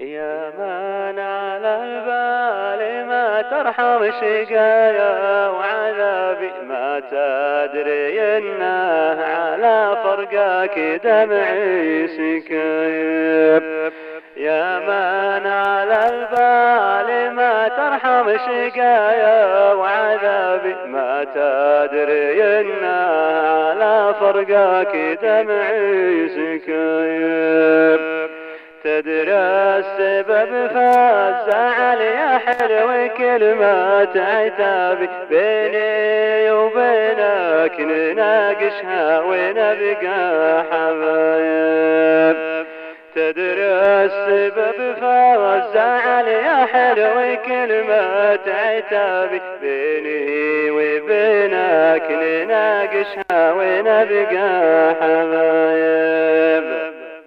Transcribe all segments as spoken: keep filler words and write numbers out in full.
يا من على البال ما ترحم شقايا وعذابي، ما تدري انه على فرقاك دمعي سكايب. يا من على البال ما ترحم شقايا وعذابي، ما تدري انه على فرقاك دمعي سكايب. تدري السبب فالزعل يا حلو كلمات عتابي، بيني وبينك نناقشها ونبقى حبايب. تدري السبب فالزعل يا حلو كلمات عتابي، بيني وبينك نناقشها ونبقى حبايب.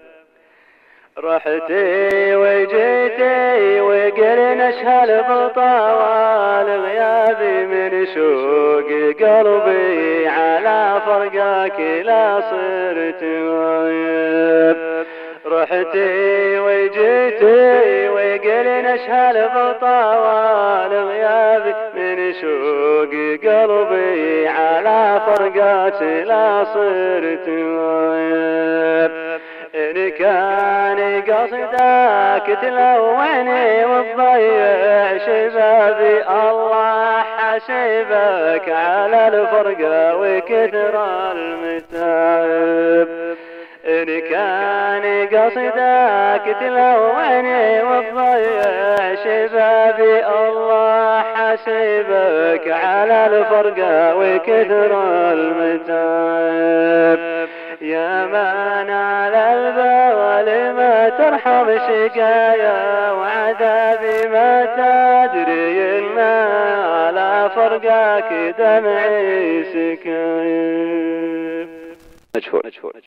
رحتي وجيتي وقلنا اشهل بطوال غيابي، من شوق قلبي على فرقاك لا صرت غايب. رحتي وجيتي وقلنا اشهل بطوال غيابي، من شوق قلبي على فرقاك لا صرت غايب. إن كان قصدك تلوني وتضيع شبابي، الله حسيبك على الفرقة وكثر المتاعب. إن كان قصدك تلوني وتضيع شبابي، الله حسيبك على الفرقة وكثر المتاعب. يا من على البال ما ترحم شقايا وعذابي، ما تدري إن على فرقاك دمعي سكايب.